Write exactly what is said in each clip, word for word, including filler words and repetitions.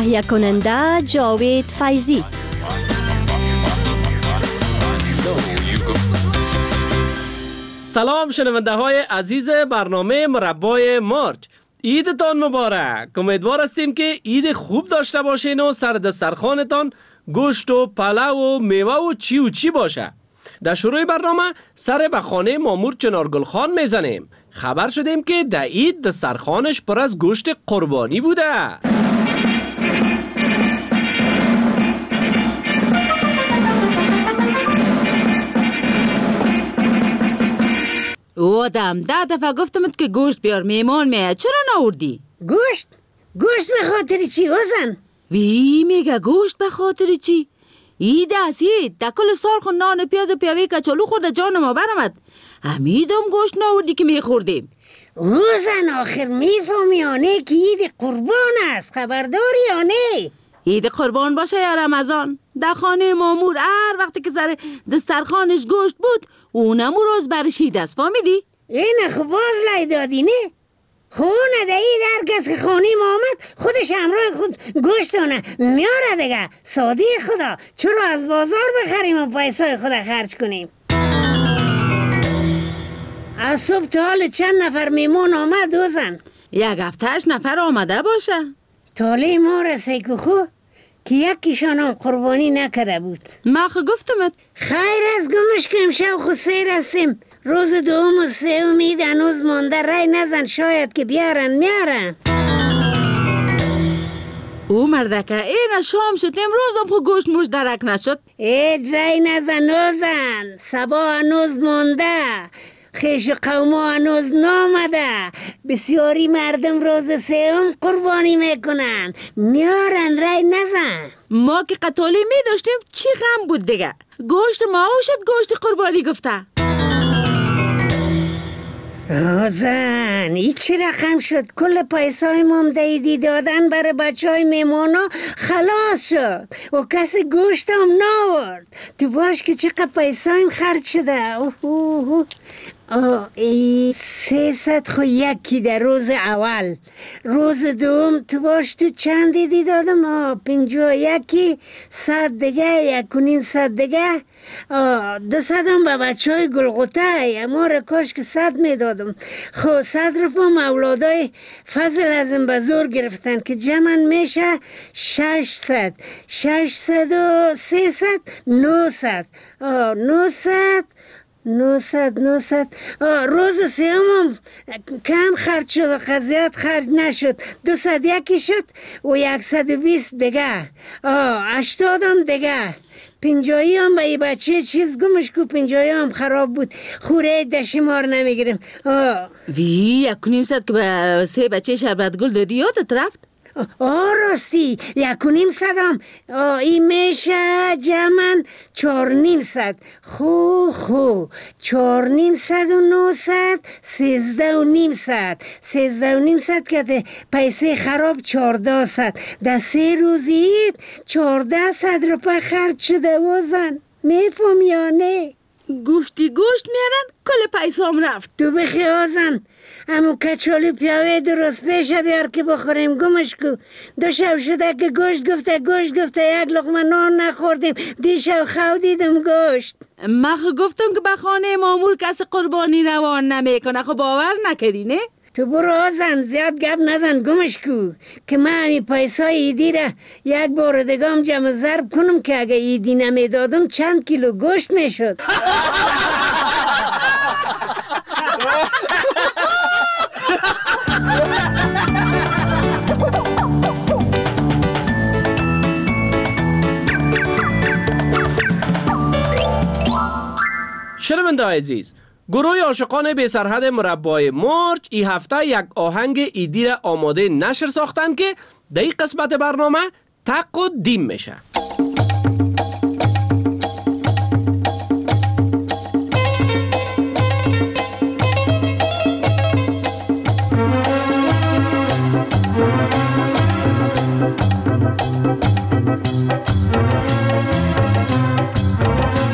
تهیه کننده جاوید فیضی. سلام شنونده های عزیز برنامه مربای مارچ، عیدتان مبارک. امیدوار هستیم که عید خوب داشته باشین و سر دسترخوانتان گوشت و پلو و میوه و چی و چی باشه. در شروع برنامه سر به خانه مامور چنارگل خان میزنیم. خبر شدیم که در عید دسترخوانش پر از گوشت قربانی بوده. او آدم ده دفعه گفتمت که گوشت بیار، میمان میاد، چرا ناوردی؟ گوشت؟ گوشت به خاطر چی وزن؟ وی میگه گوشت به خاطر چی؟ عید است عید، در کل سال خود نان و پیاز و پیاوی کچالو خورده جان ما برمد. همیدم گوشت ناوردی که میخوردیم. وزن آخر میفهمی آنه که عید قربان است، خبرداری آنه؟ عید قربان باشه یا رمضان، در خانه مامور هر وقتی که سر دسترخوانش گوشت بود اونم روز برش عید است، فهمیدی؟ اینه خب باز لای دادی نه؟ خونه ده عید هر کس که خانه ما آمد خودش همراه خود گوشتونه میاره دیگه. سادی خدا، چرا از بازار بخریم و پیسای خدا خرج کنیم؟ از صبح تا حال چند نفر میمون آمد وزن؟ یک هفتهش نفر آمده باشه. تاله ما رسی که خو که یکیشان هم قربانی نکده بود. ما خو گفتمت خیر از گمش که امشب خو سیر هستیم. روز دوم و سوم عید هنوز مانده، رای نزن شاید که بیارن میارن. او مردکه این شام شد امروز هم خو گوشت موش درک نشد. ای رای نزن نوزن، سبا هنوز مانده، خیش قوم هنوز نامده. بسیاری مردم روز سوم قربانی میکنن، میارن، رای نزن. ما که قطالی می داشتیم چی غم بود دیگه. گوشت ما شد گوشت قربانی گفته. آزن ای چی رقم شد؟ کل پیسای ممدهیدی دادن برای بچه های میمونا خلاص شد و کسی گوشت هم ناورد. تو باش که چقدر پیسایم خرج شده. اوه اوه آه ای سیصد خو یکی در روز اول. روز دوم تو باش تو چند دیدی دادم؟ آه پنجاه یکی، صد دیگه، یک و نیم صد دیگه، آه دو صدم به بچه های گلغوته. اما را کاش که صد میدادم. خو صد رو پا مولادای فضل ازم به زور گرفتن که جمع میشه ششصد. ششصد و سیصد نوصد. آه نوصد نوصد نوصد. روز سیومم کم خرج شد و قضیات خرج نشد. دو صد یکی شد و یکصد و بیست دیگه. اشتادم دیگه. پنجایی هم به ای بچه چیز گمش کو، پنجایی هم خراب بود، خوره دشمار نمیگیرم. وی یک و نیم صد که به سه بچه شربت گل دادی یادت رفت؟ آه راستی یک و نیم صدم. آه این میشه جمعن چار نیم صد. خو خو چار نیم صد و نو صد، سیزده و نیم صد. سیزده و نیم صد که پیسه خراب چارده صد. در سه روزید چارده صد روپا خرج شده وزن. میفهم یا نه؟ گوشتی گوشت میارن کل پیسام رفت. تو بخیازن امو کچالی پیاوه درست پیشه بیار که بخوریم. گمش کو دو شب شده که گوشت گفته گوشت گفته یک لقمه نان نخوردیم. دیشب خو دیدم گوشت. من گفتم که به خانه مامور کسی قربانی روان نمیکنه. خب باور نکردی نه؟ تو برو آزن زیاد گپ نزن گمش کو که من همی پیسای ایدی را یک بار دگام جمع ضرب کنم که اگه ایدی نمیدادم چند کیلو گوشت میشد. شنونده عزیز، گروه عاشقان بی سرحد مربای مارچ این هفته یک آهنگ ایدی را آماده نشر ساختن که در این قسمت برنامه تق و دیم میشه.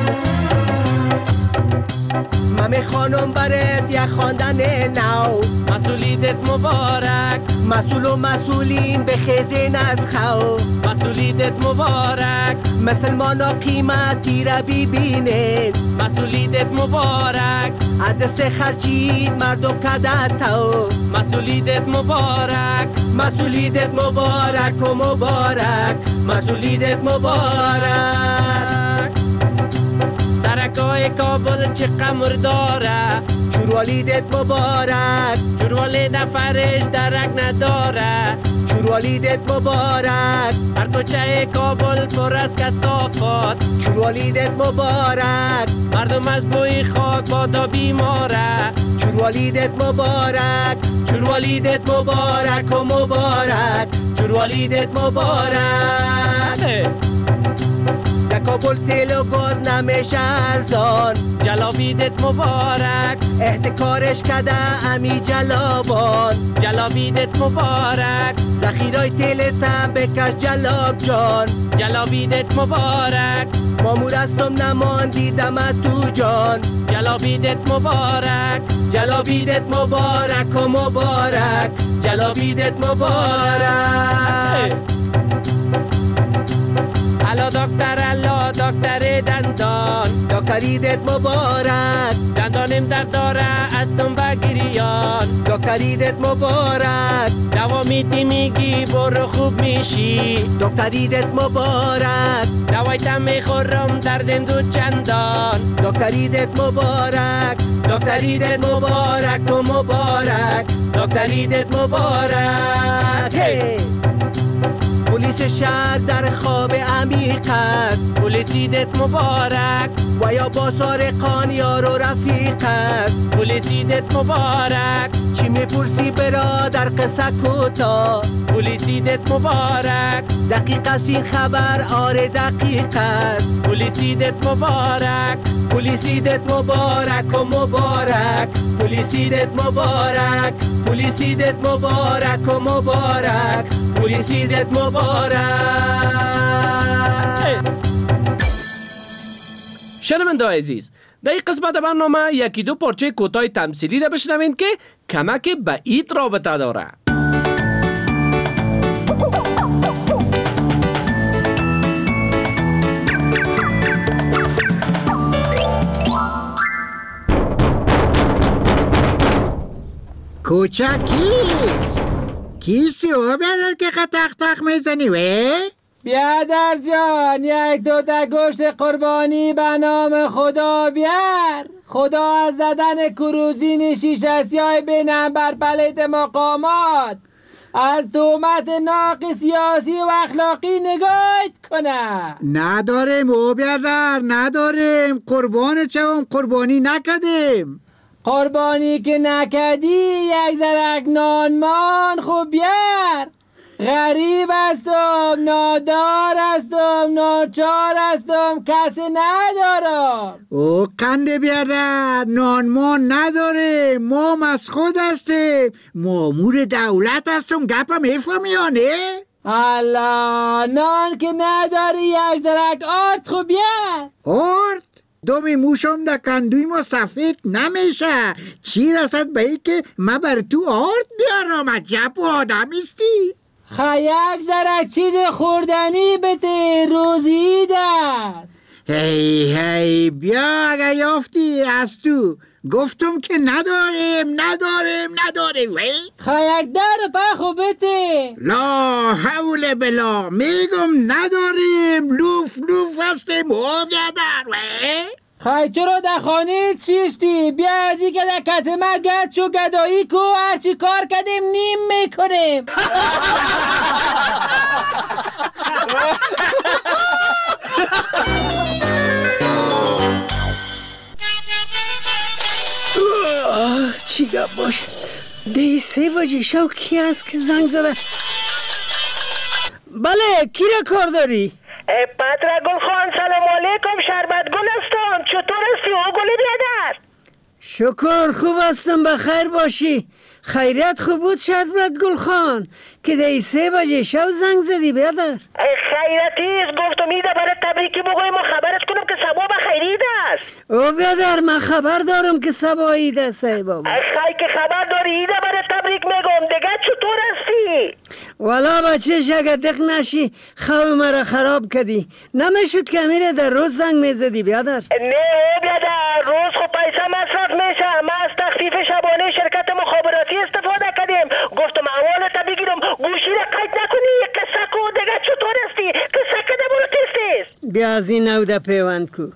خانم برات یک خواندن نو، مسئولیتت مبارک. مسئول و مسئولین به خزین از خو. مسئولیتت مبارک. مسلمانا قیمتی را ببینید. مسئولیتت مبارک. عدس خرچید مردم کده تو. مسئولیتت مبارک. مسئولیتت مبارک و مبارک. مسئولیتت مبارک. سرکای کابل چه قمر داره. چوروالیدت مبارک. چوروالی نفرش درک نداره. چوروالیدت مبارک. هر کوچه کابل پر از کثافات. چوروالیدت مبارک. مردم از بوی خاک بادا بیماره. چوروالیدت مبارک. چوروالیدت مبارک و مبارک. چوروالیدت مبارک. در کابل تیل و گاز نمیشه ارزان. جلابیدت مبارک. احتکارش کده امی جلابان. جلابیدت مبارک. ذخیرای تیل تا بکش جلاب جان. جلابیدت مبارک. مامور استم نمان دیدم تو جان. جلابیدت مبارک. جلابیدت مبارک و مبارک. جلابیدت مبارک. الا دکتر الا دکتر دندان. دکتریدت مبارک. دندانم درد داره استم بگیریان. دکتریدت مبارک. دوا میدی میگی برو خوب میشی. دکتریدت مبارک. دوایتم میخورم دردم دو چندان. دکتریدت مبارک. دکتریدت مبارک و مبارک. دکتریدت مبارک. hey! پلیس شهر در خواب عمیق است. پلیسیدت مبارک. و یا با سارقان یار و رفیق است. پلیسیدت مبارک. چی میپرسی برادر قصه کوتا. پلیسیدت مبارک. دقیق است این خبر آره دقیق است. پلیسیدت مبارک. پلیسیدت مبارک و مبارک. پلیسیدت مبارک. پلیسیدت مبارک و مبارک. پلیسیدت مبارک. شنونده‌های عزیز، در این قسمت برنامه یکی دو پارچه کوتاه تمثیلی را بشنوین که کمک به عید رابطه داره. کوچک کیست؟ کیستی او بیادر که خطق تق میزنی وی؟ بیادر جان، یک دوتا گوشت قربانی به نام خدا بیار. خدا از زدن کروزین شیشه سیاه بینم بر پلیت مقامات از تهمت ناق سیاسی و اخلاقی نگاهت کنه. نداریم او بیادر، نداریم. قربان چوم قربانی نکدیم. قربانی که نکدی یک زرک نانمان خوب بیار. غریب هستم، نادار هستم، ناچار هستم، کسی ندارم. او قند بیادر، نانمان نداره. ما از خود هستیم. مامور دولت هستم. گپم میفهمیانه؟ الله، نان که نداری یک زرک آرد خوب بیار. آرد؟ دومی موشم در کندوی ما سفید نمیشه. چی رسد به ای که من بر تو آرد بیارم؟ عجب و آدم استی. خیلی یک زرک چیز خوردنی بده، روزی دست. هی هی بیا اگه یافتی از تو. گفتم که نداریم نداریم نداریم وی. خیلی یک در پخو بده. لا حول بلا، میگم نداریم. لوف لوف هستیم و بیادر وی. خیلی چرا در خانه چیشتی؟ بیا از این که در کتمه گرد چو گدایی کو هرچی کار کردیم نیم میکنیم. چی گپ باشه؟ دی سه بجی شو کی هست که زنگ زده؟ بله، کی را کار داری؟ پتر گل خان سلام علیکم. شربت گل هستم. چطور هستی او گل بیادر؟ شکر خوب هستم، بخیر باشی. خیریت خوب بود شربت گل خان که دی سه بجه شو زنگ زدی بیادر؟ خیرتیست گفتم ایده برای تبریکی بگویم و خبرت کنم که سبا بخیرید است. او بیادر من خبر دارم که سبا عید است ای بابا. خیلی که خبر داری ایده برای تبریک میگم دیگه چطور هستی؟ والا بچه شگه دق نشی خواب مرا خراب کردی. نمیشود که میره در روز زنگ میزدی بیادر؟ نه بیادر روز خب پیسه مصرف میشه. ما از تخفیف شبانه شرکت مخابراتی استفاده کردیم. گفتم اولتا بگیرم گوشی را قید نکنی قصه کو دیگه چطور هستی؟ قصه که دبورو تیست است بیا از این نوده پیوند کو.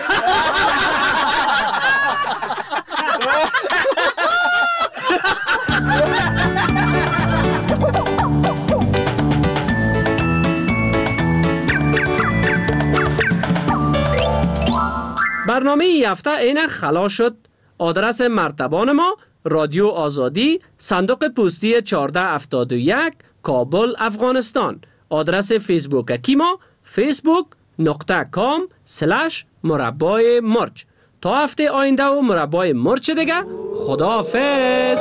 برنامه ای هفته اینک خلاص شد. آدرس مرتبان ما رادیو آزادی صندوق پستی چهارده هفتاد و یک کابل افغانستان. آدرس فیسبوک کی ما فیسبوک نقطه کام سلش مربای مرچ. تا هفته آینده و مربای مرچ دیگه خداحافظ.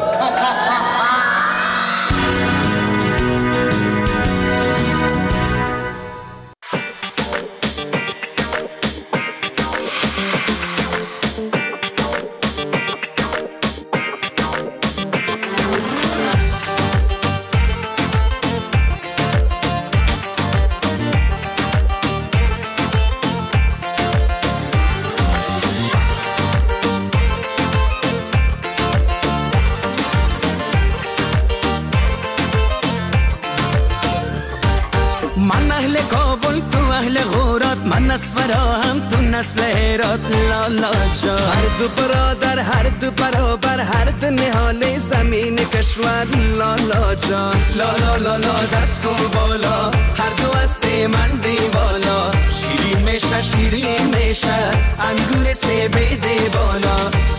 نسورا هم تو نسل هرات لالا جا هر دو برادر هر دو برابر هر دو نهال زمین کشور لالا جا لالا لالا دست کن بالا هر دو هست من دیوالا شیرین میشه شیرین میشه انگور سه بیده بالا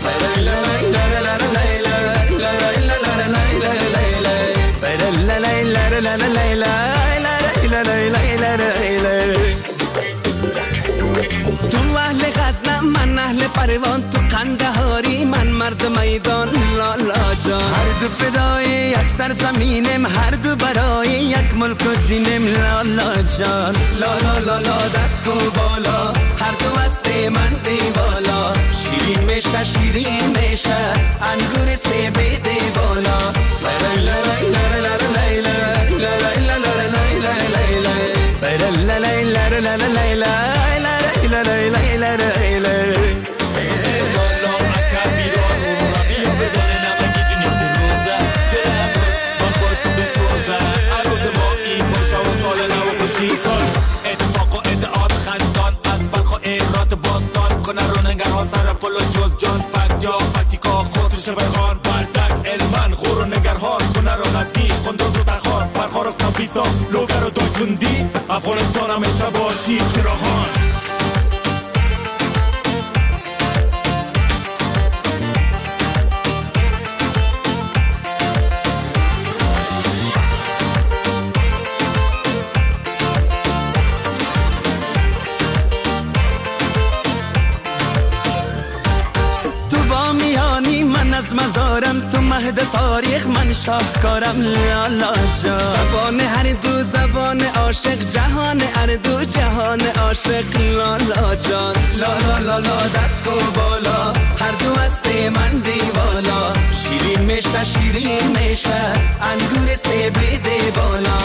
تو اهل غزنم من اهل پروان تو قندهاری من مرد میدان لالا جان هر دو فدای یک سرزمینم هر دو برای یک ملک و دینم لالا جان لالا لالا دست کو بالا هر دو هست من دیوالا شیرین میشه شیرین میشه انگور سه بیده بالا اتفاق و ادعاد خندان از بلخ و ایرات باستان کنه رو نگرها سر پل و جز جان پک یا پتیکا خسر شبه خان بردک علمن خور و نگرهان کنه رو غزنی خندوز و تخان برخار و کمپیسا لوگر و دایتوندی افغانستان همیشه باشی چراغان از مزارم تو مهد تاریخ من شاهکارم لالا جان زبان هر دو زبان عاشق جهان هر دو جهان عاشق لالا جان لالا لالا دست کو بالا هر دو هست من دیوالا شیرین میشه شیرین میشه انگور سه بیده بالا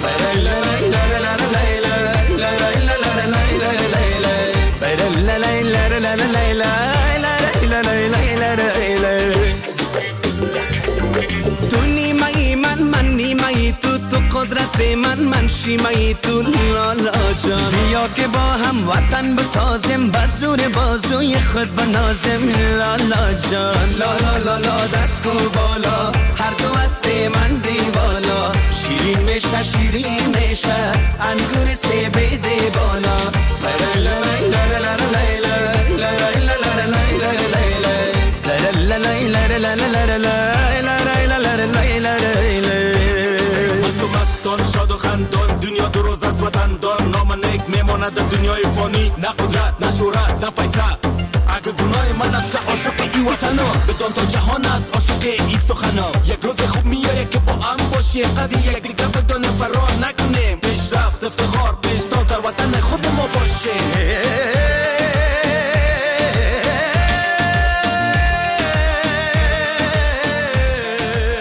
تو نیمه‌ای من من نیمه‌ای تو تو قدرت من من شیمه‌ای تو لالا جان بیا که با هم وطن بسازیم بزور بازوی خود بنازیم لالا جان لالا لالا دست کو بالا هر دو هست من دیوالا شیرین میشه شیرین میشه انگور سه بیده بالا مست و مستان شاد و خندان دنیا دو روز از وطن دار نام نیک میماند در دنیای فانی نه قدرت نه شهرت نه پیسه اگه گناه من است که عاشق ای وطنا بدان تا جهان است عاشق ای سخنا یک روز خوب میاد باشیم، قدی یک دیگه بدون فرار نکنیم، پیشرفت افتخار پیشتاز در وطن خود ما باشیم.